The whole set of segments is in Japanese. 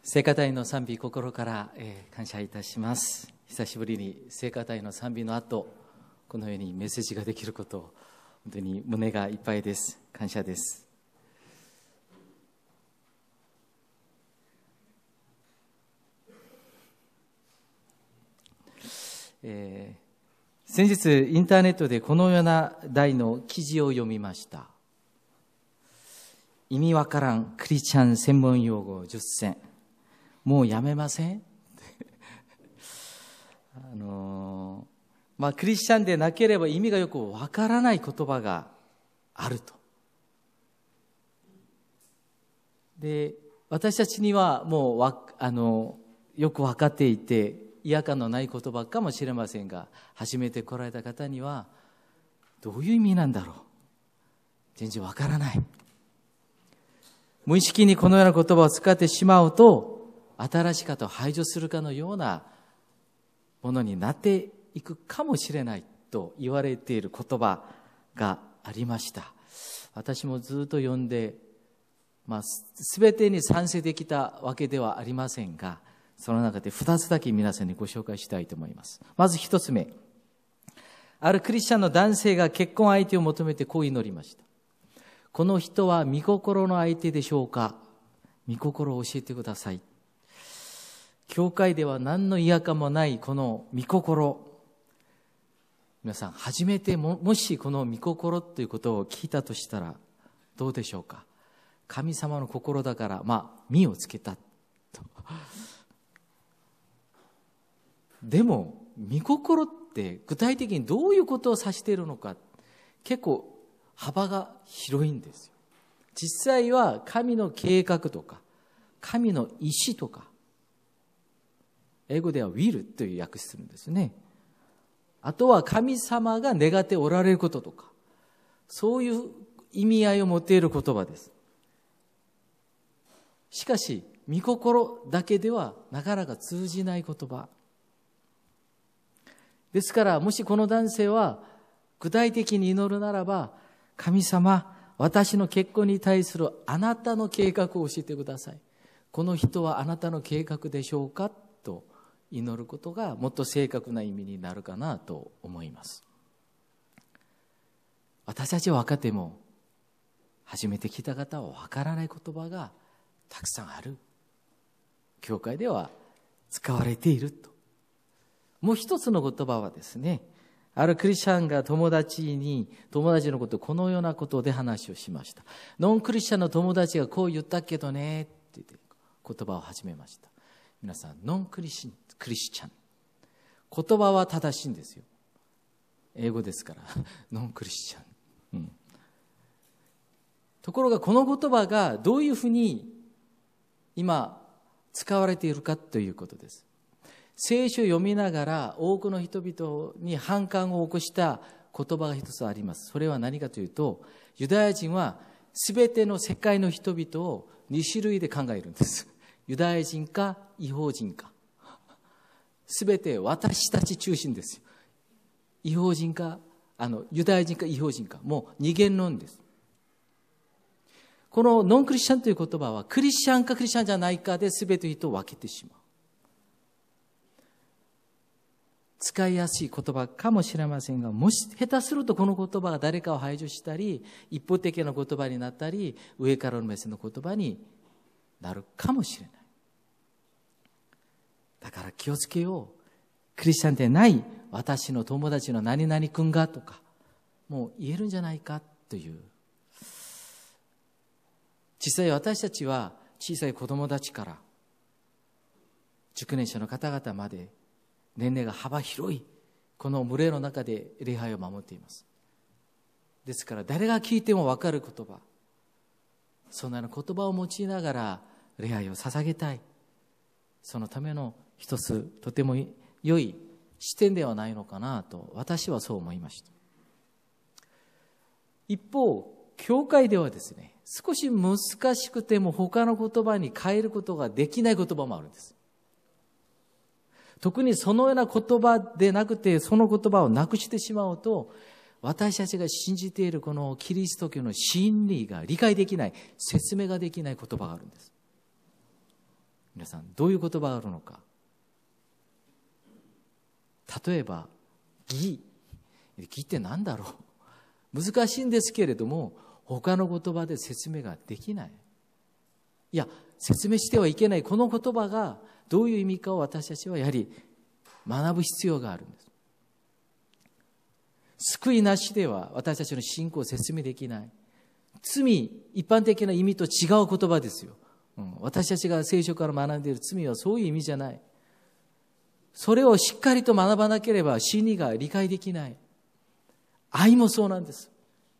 聖歌隊の賛美、心から、感謝いたします。久しぶりに聖歌隊の賛美の後、このようにメッセージができること、本当に胸がいっぱいです。感謝です。先日インターネットでこのような題の記事を読みました。意味わからんクリスチャン専門用語10選、もうやめませんクリスチャンでなければ意味がよくわからない言葉があると。で、私たちにはもうよくわかっていて違和感のない言葉かもしれませんが、初めて来られた方にはどういう意味なんだろう、全然わからない。無意識にこのような言葉を使ってしまうと、新し方を排除するかのようなものになっていくかもしれないと言われている言葉がありました。私もずっと読んで、全てに賛成できたわけではありませんが、その中で2つだけ皆さんにご紹介したいと思います。まず1つ目、あるクリスチャンの男性が結婚相手を求めてこう祈りました。この人は御心の相手でしょうか。御心を教えてください。教会では何の違和感もないこの御心、皆さん初めて もしこの御心ということを聞いたとしたらどうでしょうか。神様の心だから実をつけたと。でも御心って具体的にどういうことを指しているのか、結構幅が広いんですよ。実際は神の計画とか神の意志とか、英語では will という訳するんですね。あとは神様が願っておられることとか、そういう意味合いを持っている言葉です。しかし御心だけではなかなか通じない言葉ですから、もしこの男性は具体的に祈るならば、神様、私の結婚に対するあなたの計画を教えてください。この人はあなたの計画でしょうかと祈ることがもっと正確な意味になるかなと思います。私たちは分かっても初めて聞いた方は分からない言葉がたくさんある。教会では使われていると。もう一つの言葉はですね、あるクリスチャンが友達のことをこのようなことで話をしました。ノンクリスチャンの友達がこう言ったけどねって言って言葉を始めました。皆さん、ノンクリスチャン、言葉は正しいんですよ。英語ですからノンクリスチャン、ところがこの言葉がどういうふうに今使われているかということです。聖書を読みながら多くの人々に反感を起こした言葉が一つあります。それは何かというと、ユダヤ人はすべての世界の人々を2種類で考えるんです。ユダヤ人か異邦人か。すべて私たち中心ですよ。異邦人かユダヤ人か異邦人か、もう二元論です。このノンクリスチャンという言葉はクリスチャンかクリスチャンじゃないかで全ての人を分けてしまう。使いやすい言葉かもしれませんが、もし下手するとこの言葉が誰かを排除したり、一方的な言葉になったり、上からの目線の言葉になるかもしれない。だから気をつけよう。クリスチャンでない私の友達の何々君がとかもう言えるんじゃないかという。実際私たちは小さい子供たちから熟年者の方々まで年齢が幅広いこの群れの中で礼拝を守っています。ですから誰が聞いても分かる言葉、そんな言葉を用いながら礼拝を捧げたい。そのための一つとても良い視点ではないのかなと私はそう思いました。一方、教会ではですね、少し難しくても他の言葉に変えることができない言葉もあるんです。特にそのような言葉でなくて、その言葉をなくしてしまうと、私たちが信じているこのキリスト教の真理が理解できない、説明ができない言葉があるんです。 皆さん、どういう言葉があるのか。例えば義って何だろう。難しいんですけれども、他の言葉で説明ができない。いや、説明してはいけないこの言葉がどういう意味かを私たちはやはり学ぶ必要があるんです。救いなしでは私たちの信仰を説明できない。罪、一般的な意味と違う言葉ですよ。私たちが聖書から学んでいる罪はそういう意味じゃない。それをしっかりと学ばなければ真理が理解できない。愛もそうなんです。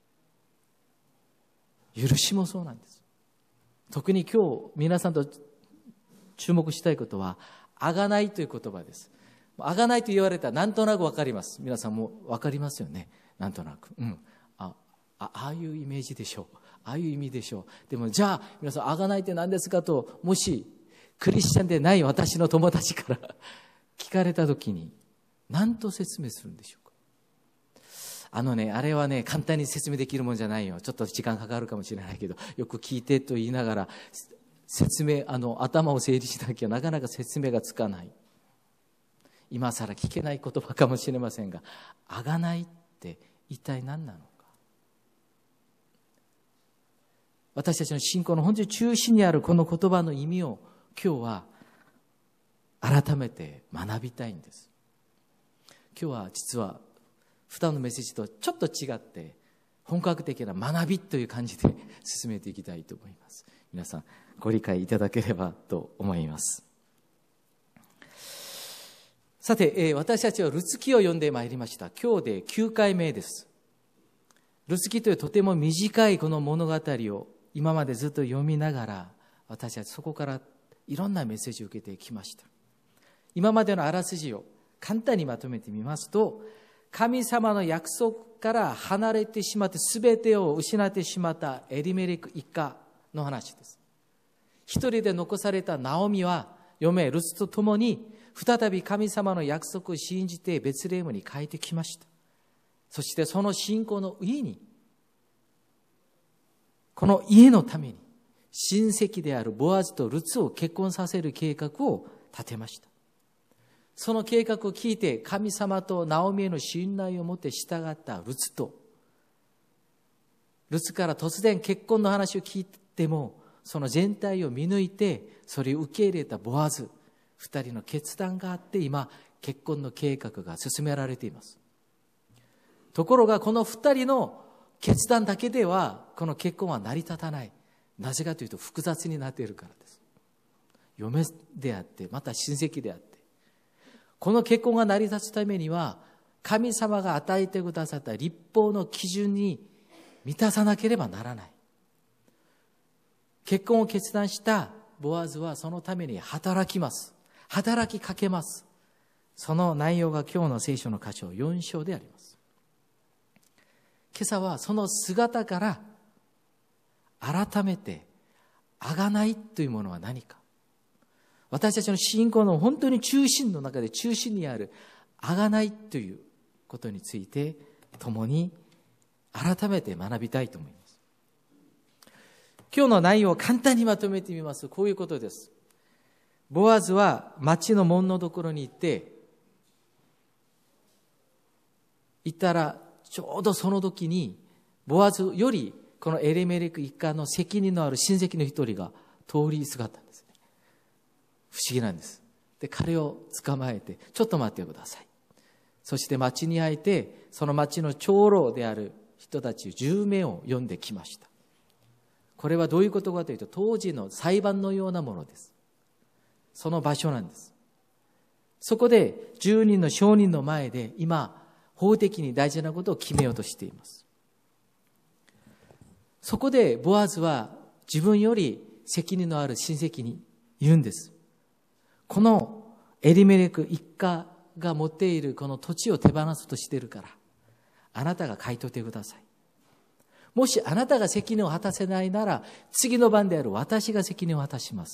許しもそうなんです。特に今日皆さんと注目したいことは、あがないという言葉です。あがないと言われたらなんとなくわかります。皆さんもわかりますよね。なんとなく。ああいうイメージでしょう。ああいう意味でしょう。でもじゃあ皆さん、あがないって何ですかと、もしクリスチャンでない私の友達から聞かれたときに何と説明するんでしょうか。あれはね、簡単に説明できるもんじゃないよ。ちょっと時間かかるかもしれないけど、よく聞いてと言いながら説明、頭を整理しなきゃなかなか説明がつかない。今更聞けない言葉かもしれませんが、あがないって一体何なのか。私たちの信仰の本当に中心にあるこの言葉の意味を今日は改めて学びたいんです。今日は実は普段のメッセージとちょっと違って本格的な学びという感じで進めていきたいと思います。皆さんご理解いただければと思います。さて、私たちはルツ記を読んでまいりました。今日で9回目です。ルツ記というとても短いこの物語を今までずっと読みながら、私たちそこからいろんなメッセージを受けてきました。今までのあらすじを簡単にまとめてみますと、神様の約束から離れてしまって全てを失ってしまったエリメレク一家の話です。一人で残されたナオミは嫁ルツと共に再び神様の約束を信じてベツレヘムに帰ってきました。そしてその信仰の上に、この家のために親戚であるボアズとルツを結婚させる計画を立てました。その計画を聞いて神様とナオミへの信頼を持って従ったルツと、ルツから突然結婚の話を聞いてもその全体を見抜いてそれを受け入れたボアズ、二人の決断があって今結婚の計画が進められています。ところがこの二人の決断だけではこの結婚は成り立たない。なぜかというと複雑になっているからです。嫁であってまた親戚であって、この結婚が成り立つためには神様が与えてくださった律法の基準に満たさなければならない。結婚を決断したボアズはそのために働きます。働きかけます。その内容が今日の聖書の箇所4章であります。今朝はその姿から改めて贖いというものは何か、私たちの信仰の本当に中心の中で中心にある贖いということについて共に改めて学びたいと思います。今日の内容を簡単にまとめてみますとこういうことです。ボアズは町の門のところに行ったらちょうどその時にボアズよりこのエレメレク一家の責任のある親戚の一人が通りすがったんですね。不思議なんです。で彼を捕まえて、ちょっと待ってください。そして町に入ってその町の長老である人たち10名を呼んできました。これはどういうことかというと当時の裁判のようなものです。その場所なんです。そこで10人の証人の前で今法的に大事なことを決めようとしています。そこでボアズは自分より責任のある親戚に言うんです。このエリメレク一家が持っているこの土地を手放そうとしているから、あなたが買い取ってください。もしあなたが責任を果たせないなら、次の番である私が責任を果たします。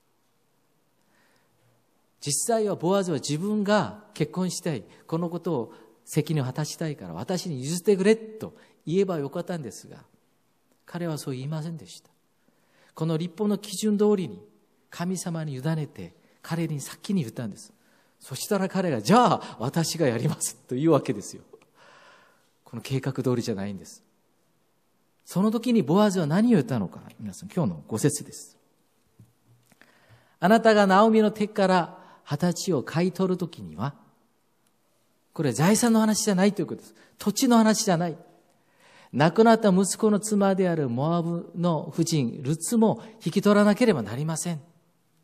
実際はボアズは自分が結婚したい、このことを責任を果たしたいから私に譲ってくれと言えばよかったんですが、彼はそう言いませんでした。この律法の基準通りに神様に委ねて彼に先に言ったんです。そしたら彼が、じゃあ私がやりますというわけですよ。この計画通りじゃないんです。その時にボアズは何を言ったのか。皆さん、今日の5節です。あなたがナオミの手から20歳を買い取る時には、これは財産の話じゃないということです。土地の話じゃない。亡くなった息子の妻であるモアブの夫人ルツも引き取らなければなりません。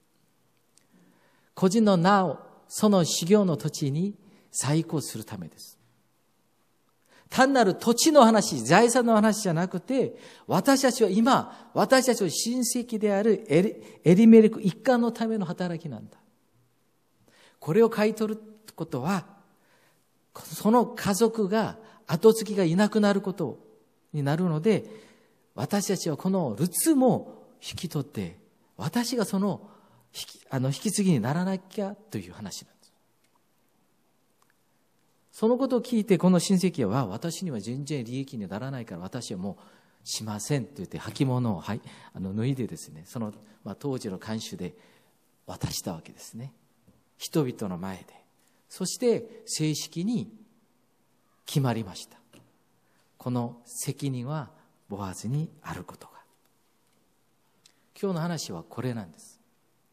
個人の名をその修行の土地に再興するためです。単なる土地の話、財産の話じゃなくて、私たちは今、私たちの親戚であるエリメレク一家のための働きなんだ。これを買い取ることは、その家族が後継ぎがいなくなることになるので、私たちはこのルツも引き取って、私がその引き継ぎにならなきゃという話なんです。そのことを聞いてこの親戚は、私には全然利益にならないから私はもうしませんと言って履物を脱いでですね、その、当時の慣習で渡したわけですね。人々の前で。そして正式に決まりました。この責任はボアズにあることが。今日の話はこれなんです。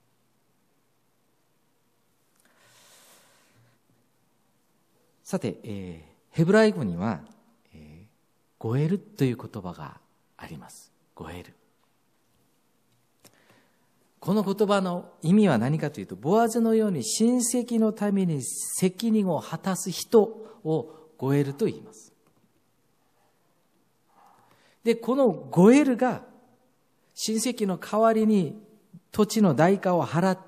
さて、ヘブライ語には、ゴエルという言葉があります。ゴエル。この言葉の意味は何かというと、ボアズのように親戚のために責任を果たす人をゴエルと言います。で、このゴエルが親戚の代わりに土地の代価を払って、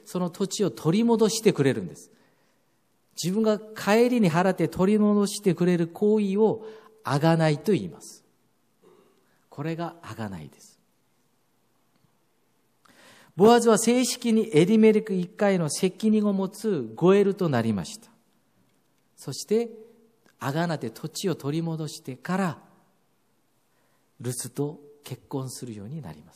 その土地を取り戻してくれるんです。自分が帰りに払って取り戻してくれる行為を贖いと言います。これが贖いです。ボアズは正式にエリメレク一家への責任を持つゴエルとなりました。そして贖って土地を取り戻してからルツと結婚するようになります。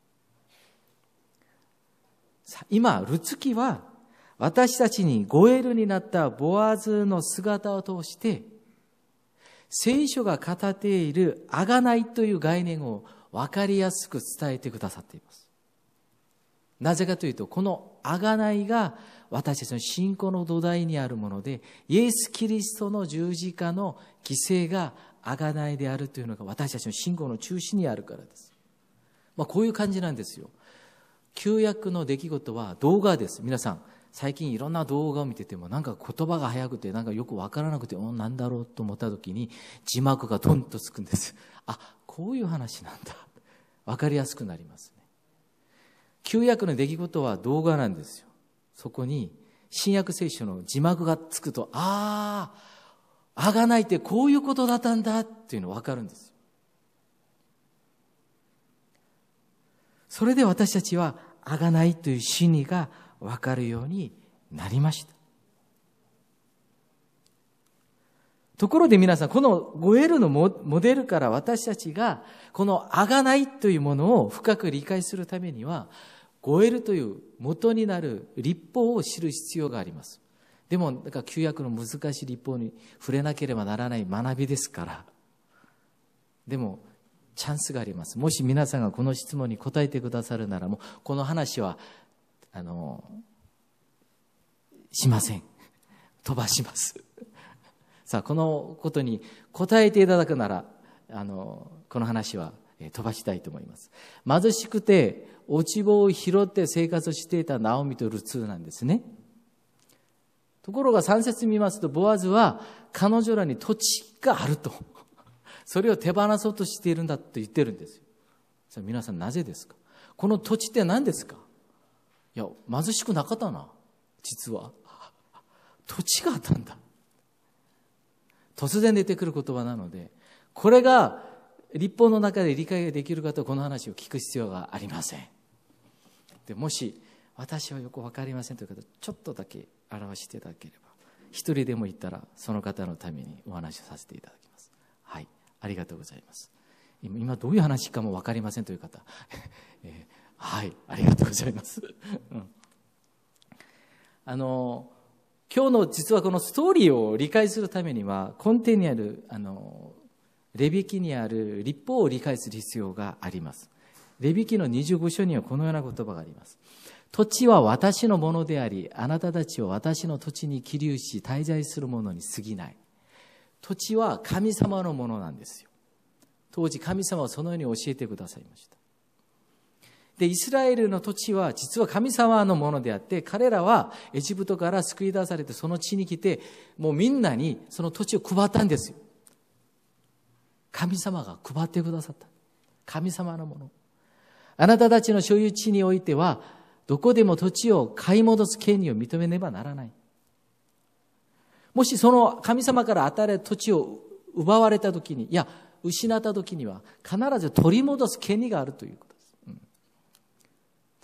今ルツ記は私たちにゴエルになったボアズの姿を通して聖書が語っている贖いという概念を分かりやすく伝えてくださっています。なぜかというと、この贖いが私たちの信仰の土台にあるもので、イエス・キリストの十字架の犠牲が贖いであるというのが私たちの信仰の中心にあるからです。こういう感じなんですよ。旧約の出来事は動画です。皆さん、最近いろんな動画を見てても、なんか言葉が早くて、なんかよくわからなくて、なんだろうと思った時に字幕がドンとつくんです。こういう話なんだ。わかりやすくなりますね。旧約の出来事は動画なんですよ。そこに新約聖書の字幕がつくと、贖いってこういうことだったんだっていうのがわかるんです。それで私たちは贖いという真理がわかるようになりました。ところで皆さん、このゴエルのモデルから私たちがこの贖いというものを深く理解するためには、ゴエルという元になる律法を知る必要があります。でも、だから旧約の難しい律法に触れなければならない学びですから。でも、チャンスがあります。もし皆さんがこの質問に答えてくださるなら、もうこの話は、しません。飛ばします。さあ、このことに答えていただくなら、この話は飛ばしたいと思います。貧しくて落ち穂を拾って生活していたナオミとルツなんですね。ところが3節見ますと、ボアズは彼女らに土地があると、それを手放そうとしているんだと言ってるんですよ。さあ皆さん、なぜですか？この土地って何ですか？いや、貧しくなかったな。実は土地があったんだ。突然出てくる言葉なので、これが律法の中で理解ができる方はこの話を聞く必要がありません。でもし私はよく分かりませんという方、ちょっとだけ表していただければ、一人でも言ったらその方のためにお話をさせていただきます。はい、ありがとうございます。今どういう話かも分かりませんという方はい、ありがとうございます。今日の実はこのストーリーを理解するためには、根底にあるレビ記にある律法を理解する必要があります。レビ記の25章にはこのような言葉があります。土地は私のものであり、あなたたちを私の土地に起立し滞在するものに過ぎない。土地は神様のものなんですよ。当時神様はそのように教えてくださいました。で、イスラエルの土地は実は神様のものであって、彼らはエジプトから救い出されてその地に来て、もうみんなにその土地を配ったんですよ。神様が配ってくださった。神様のもの。あなたたちの所有地においては、どこでも土地を買い戻す権利を認めねばならない。もしその神様から与えられた土地を奪われたときに、いや、失ったときには必ず取り戻す権利があるということです。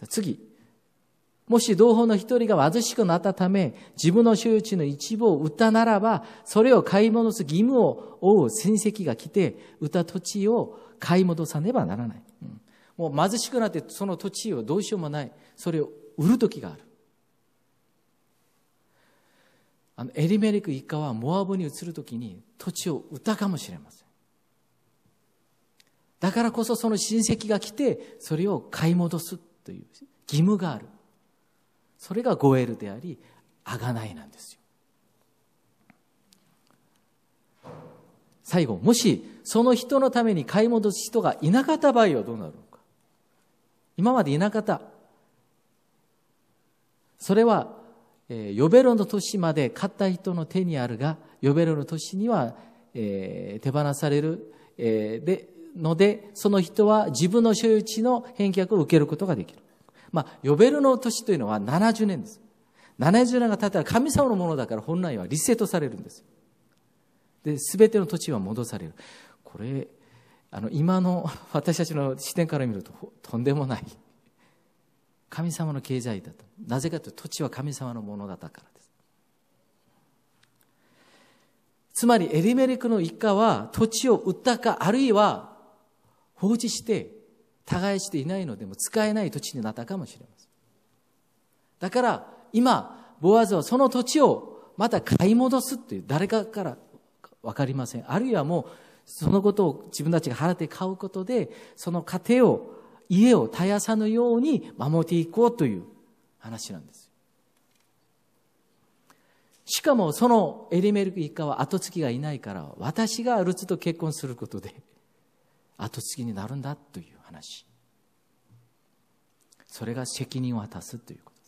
次。もし同胞の一人が貧しくなったため、自分の所有地の一部を売ったならば、それを買い戻す義務を負う親戚が来て、売った土地を買い戻さねばならない。もう貧しくなってその土地をどうしようもない。それを売る時がある。エリメレク一家はモアブに移るときに土地を売ったかもしれません。だからこそその親戚が来てそれを買い戻すという義務がある。それがゴエルであり、贖いなんですよ。最後、もしその人のために買い戻す人がいなかった場合はどうなるのか。今までいなかった。それはヨベルの年まで買った人の手にあるが、ヨベルの年には手放されるので、その人は自分の所有地の返却を受けることができる。ヨベルの年というのは70年です。70年が経ったら神様のものだから本来はリセットされるんです。で、すべての土地は戻される。これ、今の私たちの視点から見るととんでもない。神様の経済だと。なぜかというと土地は神様のものだったからです。つまりエリメレクの一家は土地を売ったか、あるいは放置して耕していないのでも使えない土地になったかもしれません。だから今ボアズはその土地をまた買い戻すという、誰かから分かりません。あるいはもうそのことを自分たちが払って買うことで、その家庭を、家を絶やさぬように守っていこうという話なんです。しかもそのエリメレク一家は後継ぎがいないから、私がルツと結婚することで後継ぎになるんだという話。それが責任を果たすということです。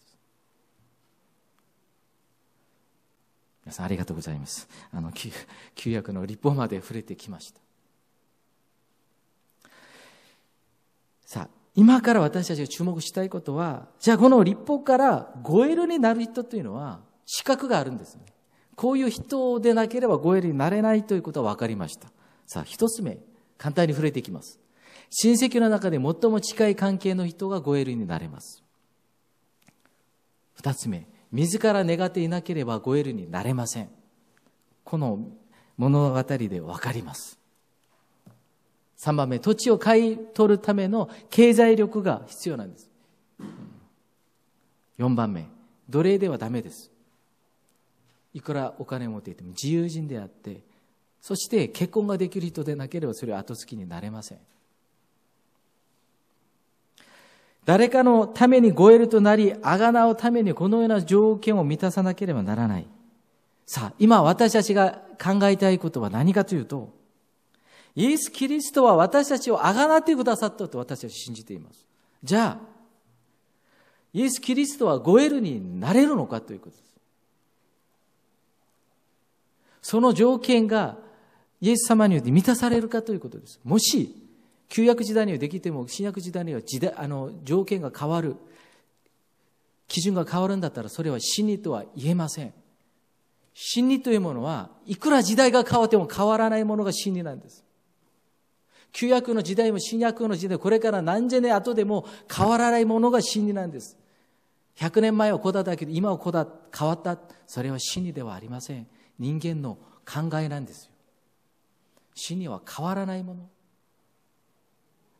皆さんありがとうございます。旧約の律法まで触れてきました。さあ、今から私たちが注目したいことは、じゃあこの律法からゴエルになる人というのは資格があるんですね。こういう人でなければゴエルになれないということは分かりました。さあ、一つ目、簡単に触れていきます。親戚の中で最も近い関係の人がゴエルになれます。二つ目、自ら願っていなければゴエルになれません。この物語で分かります。3番目、土地を買い取るための経済力が必要なんです。4番目、奴隷ではダメです。いくらお金を持っていても自由人であって、そして結婚ができる人でなければそれは後継ぎになれません。誰かのためにゴエルとなり、贖うためにこのような条件を満たさなければならない。さあ、今私たちが考えたいことは何かというと、イエス・キリストは私たちを贖ってくださったと私たち信じています。じゃあ、イエス・キリストはゴエルになれるのかということです。その条件がイエス様によって満たされるかということです。もし、旧約時代にはできても、新約時代には条件が変わる、基準が変わるんだったら、それは真理とは言えません。真理というものは、いくら時代が変わっても変わらないものが真理なんです。旧約の時代も新約の時代、これから何千年後でも変わらないものが真理なんです。100年前はこうだったけど、今はこうだ、変わった。それは真理ではありません。人間の考えなんですよ。真理は変わらないもの。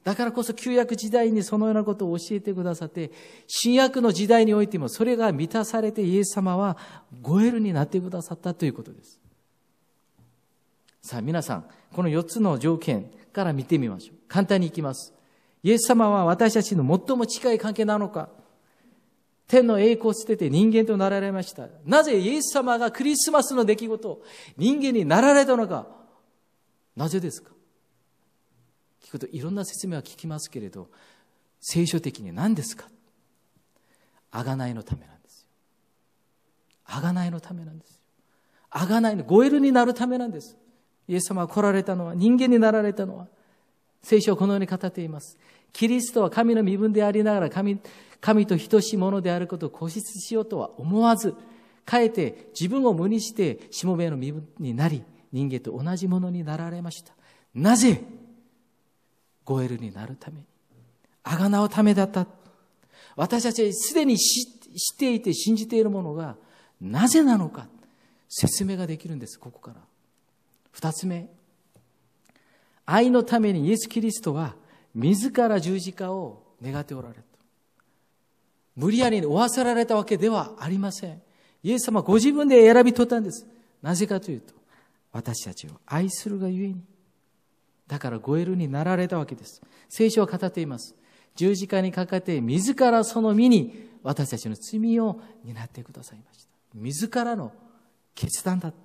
だからこそ旧約時代にそのようなことを教えてくださって、新約の時代においてもそれが満たされてイエス様はごエルになってくださったということです。さあ皆さん、この4つの条件から見てみましょう。簡単にいきます。イエス様は私たちの最も近い関係なのか。天の栄光を捨てて人間となられました。なぜイエス様がクリスマスの出来事、人間になられたのか。なぜですか。聞くといろんな説明は聞きますけれど、聖書的に何ですか。贖いのためなんですよ。贖いのためなんですよ。贖いのごエルになるためなんです。イエス様が来られたのは、人間になられたのは、聖書はこのように語っています。キリストは神の身分でありながら神と等しいものであることを固執しようとは思わず、かえて自分を無にしてしもべの身分になり、人間と同じものになられました。なぜごエルになるために、贖うためだった。私たちはすでに知っていて信じているものがなぜなのか、説明ができるんです。ここから2つ目、愛のためにイエス・キリストは自ら十字架を願っておられた。無理やりに負わせられたわけではありません。イエス様はご自分で選び取ったんです。なぜかというと、私たちを愛するがゆえに。だからごエルになられたわけです。聖書は語っています。十字架にかかって自らその身に私たちの罪を担ってくださいました。自らの決断だった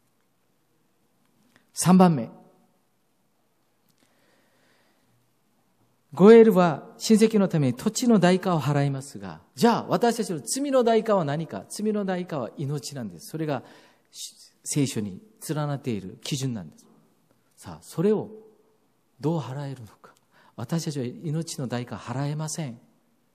。3番目、ごエルは親戚のために土地の代価を払いますが、じゃあ私たちの罪の代価は何か。罪の代価は命なんです。それが聖書に連なっている基準なんです。さあそれをどう払えるのか。私たちは命の代価払えません。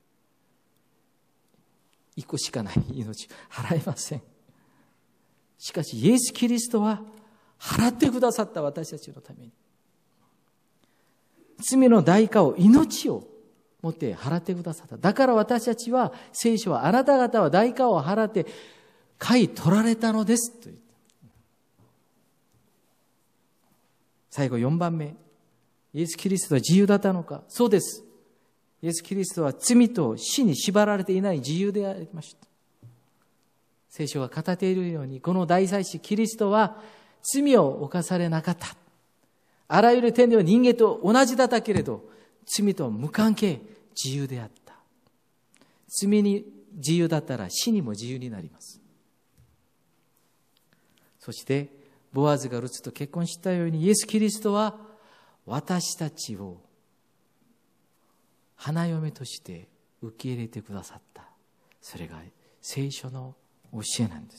一個しかない命払えません。しかしイエス・キリストは払ってくださった。私たちのために罪の代価を、命をもって払ってくださった。だから私たちは、聖書はあなた方は代価を払って買い取られたのですと言った。最後4番目、イエス・キリストは自由だったのか。そうです。イエス・キリストは罪と死に縛られていない自由でありました。聖書が語っているように、この大祭司キリストは罪を犯されなかった。あらゆる点では人間と同じだったけれど、罪とは無関係、自由であった。罪に自由だったら死にも自由になります。そしてボアズがルツと結婚したように、イエス・キリストは私たちを花嫁として受け入れてくださった。それが聖書の教えなんです。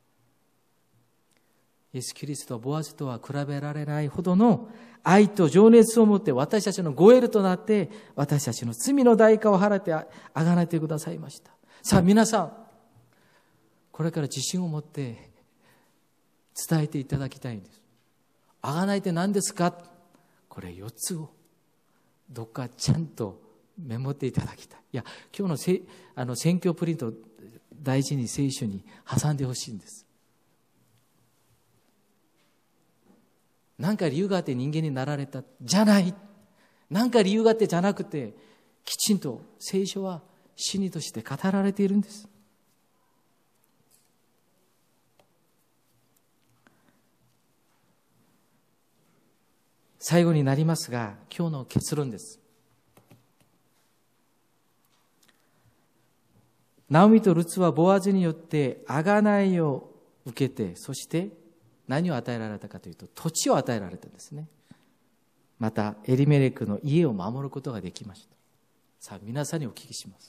イエス・キリストはボアズとは比べられないほどの愛と情熱を持って私たちのごエルとなって、私たちの罪の代価を払ってあがなってくださいました。さあ皆さん、これから自信を持って伝えていただきたいんです。あがないって何ですか。これ4つをどっかちゃんとメモっていただきたい。いや、今日の宣教プリントを大事に聖書に挟んでほしいんです。何か理由があって人間になられたじゃない。何か理由があってじゃなくて、きちんと聖書は真理として語られているんです。最後になりますが、今日の結論です。ナオミとルツはボアズによって贖いを受けて、そして何を与えられたかというと、土地を与えられたんですね。またエリメレクの家を守ることができました。さあ皆さんにお聞きします。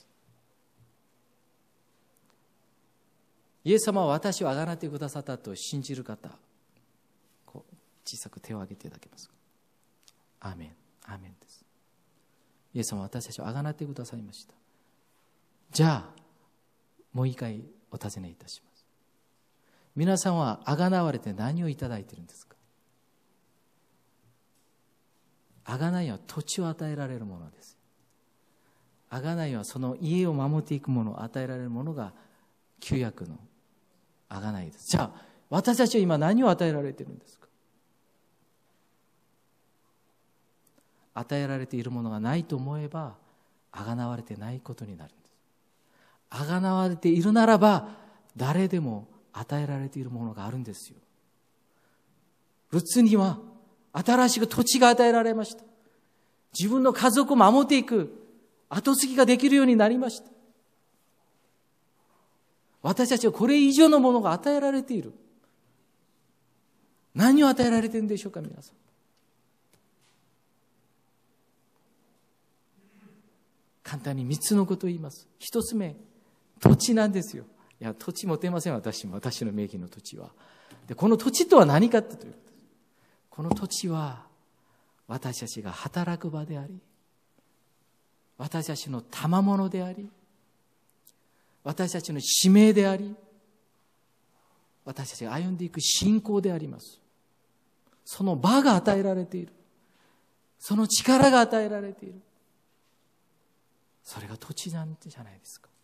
イエス様は私を贖ってくださったと信じる方、こう小さく手を挙げていただけますか。アーメン、アーメンです。イエス様は私たちを贖ってくださいました。じゃあもう一回お尋ねいたします。皆さんは贖われて何をいただいているんですか。贖いは土地を与えられるものです。贖いはその家を守っていくものを与えられるものが旧約の贖いです。じゃあ私たちは今何を与えられているんですか。 与えられているものがないと思えば、あがなわれてないことになるんです。あがなわれているならば、誰でも与えられているものがあるんですよ。ルツには新しく土地が与えられました。自分の家族を守っていく後継ぎができるようになりました。私たちはこれ以上のものが与えられている。何を与えられているんでしょうか、皆さん。簡単に3つのことを言います。1つ目、土地なんですよ。いや、土地持てません、私の名義の土地は。で、この土地とは何かということです。この土地は私たちが働く場であり、私たちの賜物であり、私たちの使命であり、私たちが歩んでいく信仰であります。その場が与えられている。その力が与えられている。それが土地なんじゃないですか。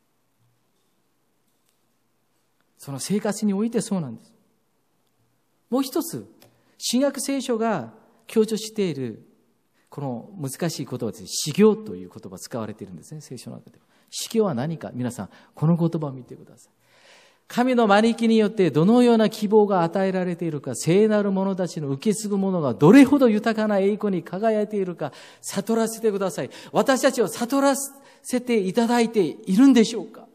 その生活においてそうなんです。もう一つ、新約聖書が強調しているこの難しい言葉です。修行という言葉が使われているんですね、聖書の中では。修行は何か、皆さんこの言葉を見てください。神の招きによってどのような希望が与えられているか、聖なる者たちの受け継ぐものがどれほど豊かな栄光に輝いているか悟らせてください。私たちを悟らせていただいているんでしょうか。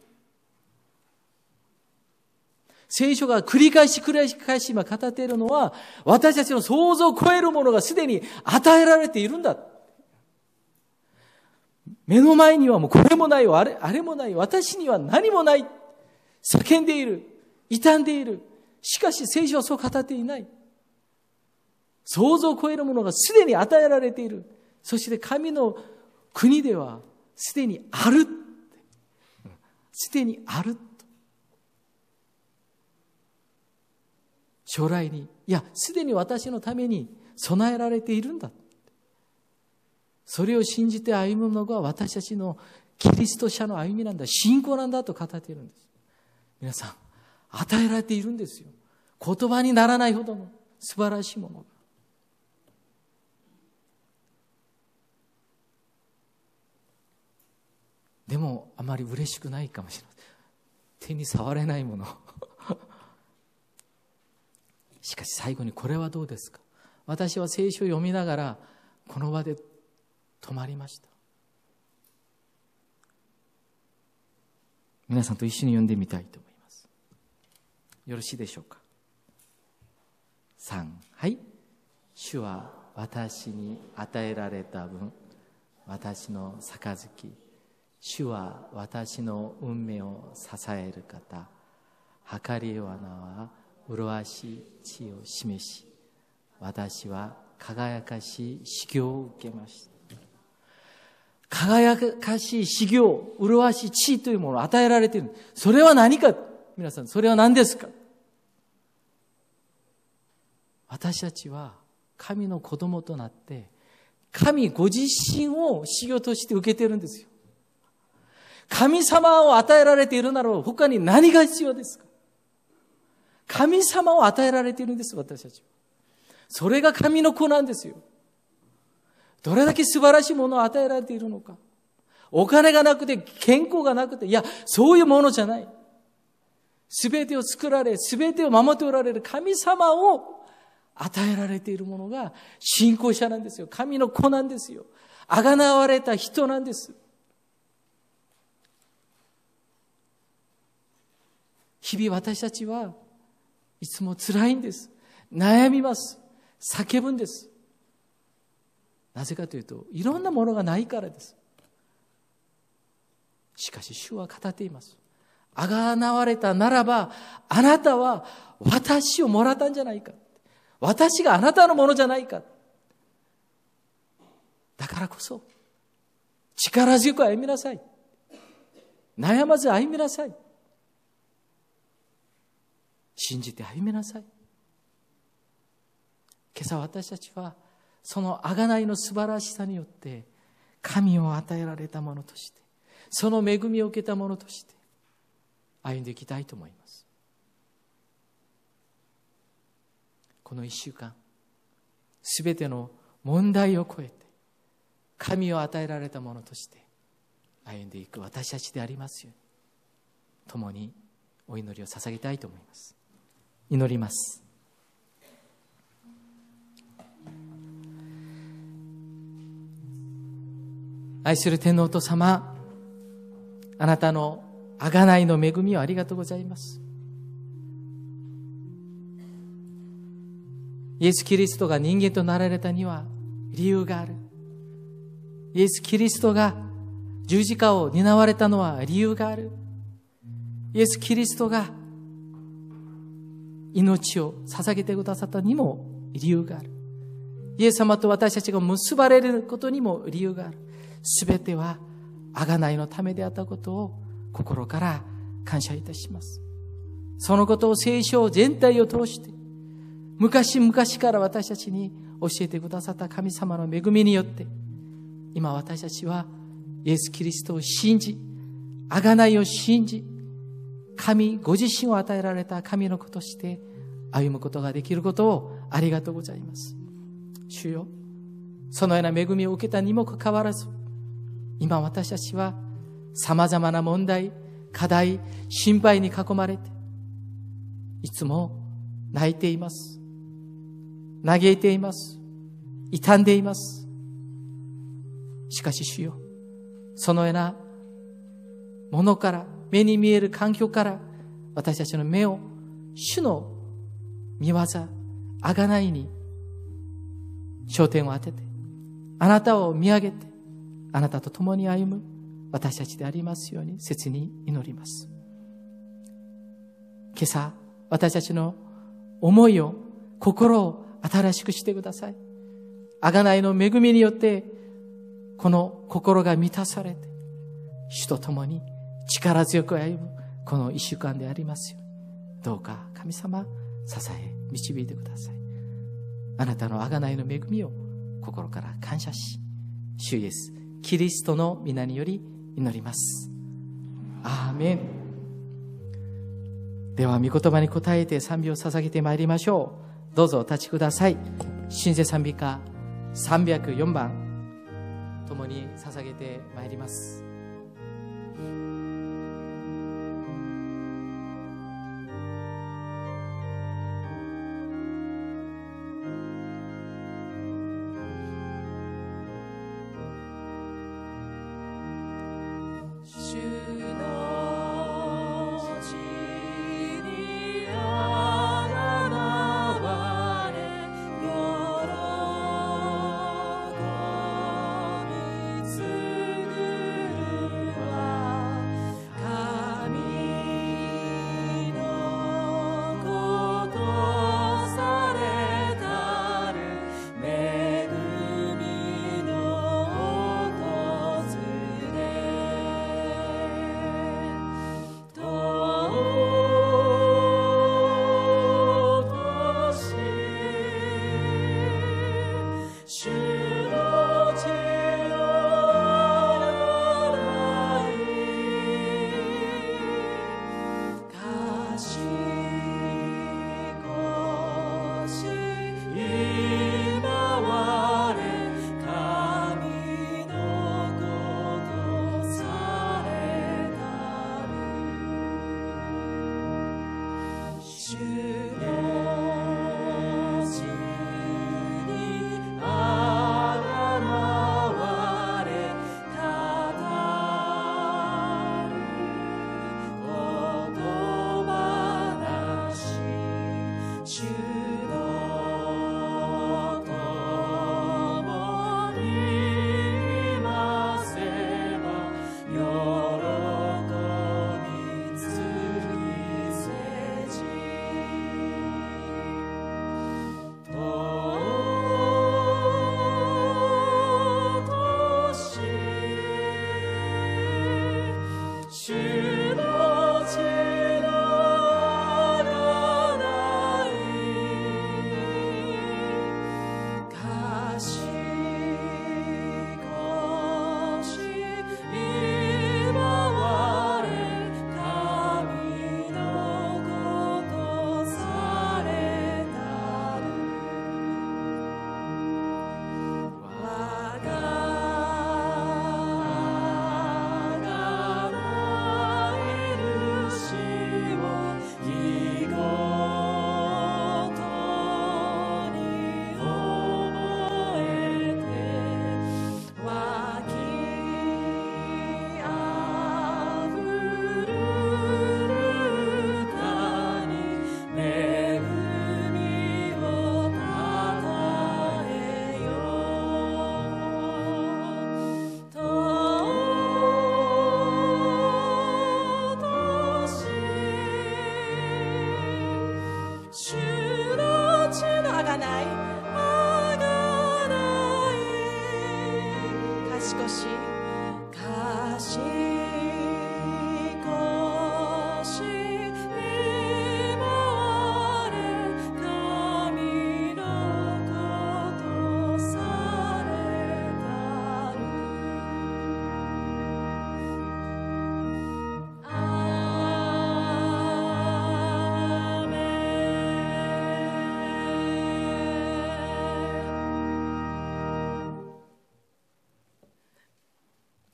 聖書が繰り返し今語っているのは、私たちの想像を超えるものがすでに与えられているんだ。目の前にはもうこれもないよ、あれもないよ、私には何もない。叫んでいる、傷んでいる。しかし聖書はそう語っていない。想像を超えるものがすでに与えられている。そして神の国ではすでにある。すでにある。将来に、いや、すでに私のために備えられているんだ。それを信じて歩むのが私たちのキリスト者の歩みなんだ、信仰なんだと語っているんです。皆さん、与えられているんですよ。言葉にならないほどの素晴らしいものが。でもあまり嬉しくないかもしれない。手に触れないもの。しかし最後にこれはどうですか。私は聖書を読みながらこの場で止まりました。皆さんと一緒に読んでみたいと思います。よろしいでしょうか。3、はい。主は私に与えられた分、私の杯。主は私の運命を支える方。計りよう穴は麗しい地を示し、私は輝かしい修行を受けました。輝かしい修行、麗しい地というものを与えられている。それは何か。皆さん、それは何ですか。私たちは神の子供となって、神ご自身を修行として受けているんですよ。神様を与えられているなら他に何が必要ですか。神様を与えられているんです、私たちは。それが神の子なんですよ。どれだけ素晴らしいものを与えられているのか。お金がなくて、健康がなくて、いや、そういうものじゃない。すべてを作られ、すべてを守っておられる神様を与えられているものが信仰者なんですよ。神の子なんですよ。あがなわれた人なんです。日々私たちはいつも辛いんです。悩みます。叫ぶんです。なぜかというと、いろんなものがないからです。しかし主は語っています。あがなわれたならば、あなたは私をもらったんじゃないか。私があなたのものじゃないか。だからこそ、力強く歩みなさい。悩まず歩みなさい。信じて歩みなさい。今朝私たちはその贖いの素晴らしさによって神を与えられたものとして、その恵みを受けたものとして歩んでいきたいと思います。この1週間、すべての問題を超えて神を与えられたものとして歩んでいく私たちでありますように、共にお祈りを捧げたいと思います。祈ります。愛する天皇お父様、あなたの贖いの恵みをありがとうございます。イエス・キリストが人間となられたには理由がある。イエス・キリストが十字架を担われたのは理由がある。イエス・キリストが命を捧げてくださったにも理由がある。イエス様と私たちが結ばれることにも理由がある。すべては贖いのためであったことを心から感謝いたします。そのことを聖書全体を通して昔々から私たちに教えてくださった神様の恵みによって、今私たちはイエス・キリストを信じ、贖いを信じ、神ご自身を与えられた神の子として歩むことができることをありがとうございます。主よ、そのような恵みを受けたにもかかわらず、今私たちは様々な問題、課題、心配に囲まれて、いつも泣いています。嘆いています。傷んでいます。しかし主よ、そのようなものから、目に見える環境から私たちの目を主の御業、贖いに焦点を当てて、あなたを見上げて、あなたと共に歩む私たちでありますように切に祈ります。今朝私たちの思いを、心を新しくしてください。贖いの恵みによってこの心が満たされて、主と共に力強く歩むこの一週間でありますように、どうか神様支え導いてください。あなたの贖いの恵みを心から感謝し、主イエスキリストの皆により祈ります。アーメン。では御言葉に応えて賛美を捧げてまいりましょう。どうぞお立ちください。新聖賛美歌304番共に捧げてまいります。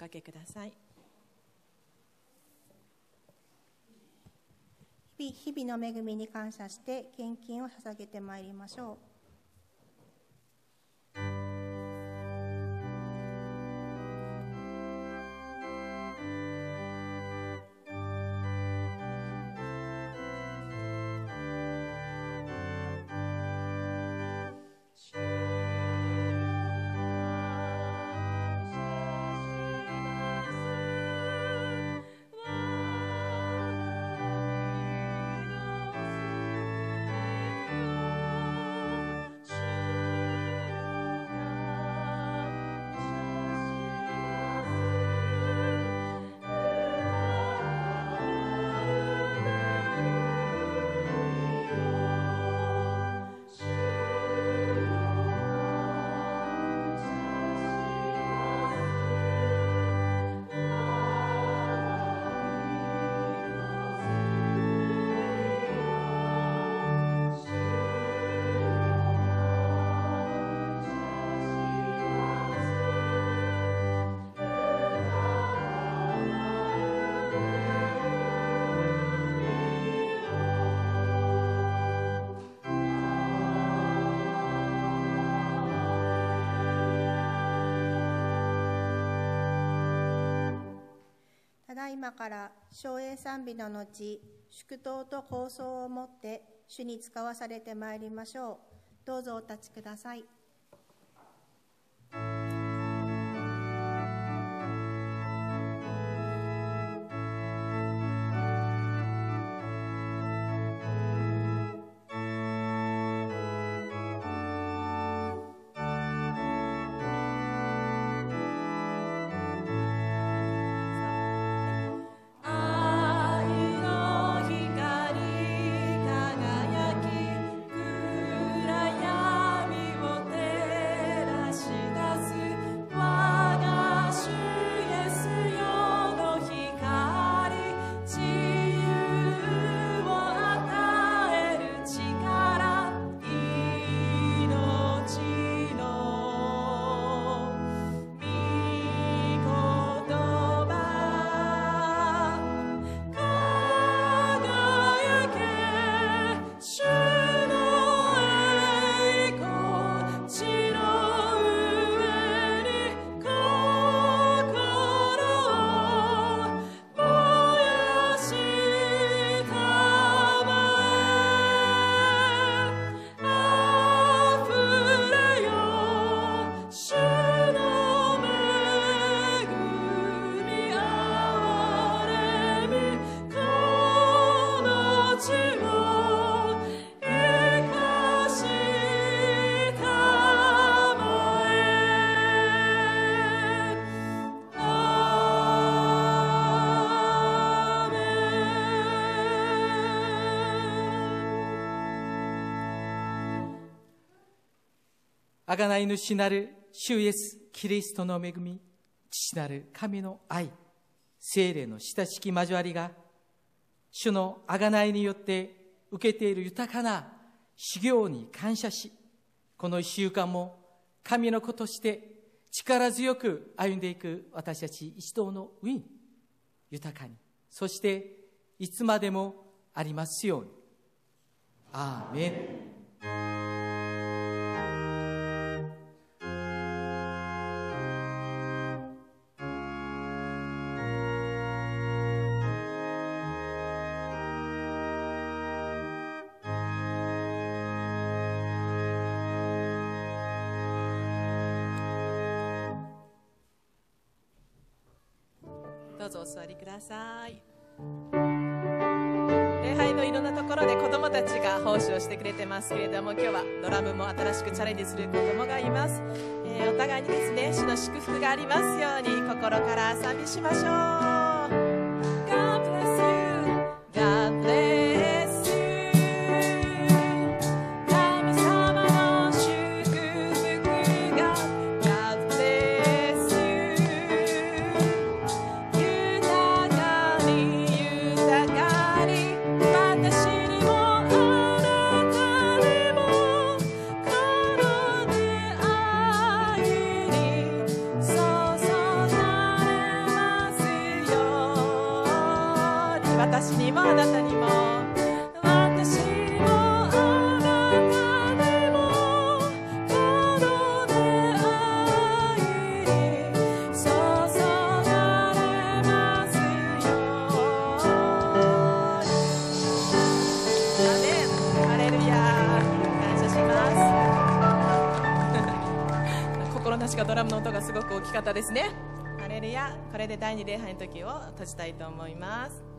かけください。 日々の恵みに感謝して献金を捧げてまいりましょう。ただいまから唱詠賛美の後、祝祷と構想をもって主に使わされてまいりましょう。どうぞお立ちください。 贖い主なる主イエスキリストの恵み、父なる神の愛、聖霊の親しき交わりが、主の贖いによって受けている豊かな修行に感謝し、この一週間も神の子として力強く歩んでいく私たち一同の上に豊かに、そしていつまでもありますように。アーメン。 どうぞお座りください。礼拝のいろんなところで子どもたちが奉仕をしてくれてますけれども、今日はドラムも新しくチャレンジする子どもがいます。お互いにですね、主の祝福がありますように心から賛美しましょう。 God bless you, God bless you、 神様の祝福が God bless you、 豊かに豊かに私にもあなたにもこの出会いに注がれ私にもあなたにも私にもあなたにもこの出会いに注がれますように。アメン。ハレルヤ。感謝します心なしかドラムの音がすごく大きかったですね。ハレルヤ。これで第2礼拝の時を閉じたいと思います。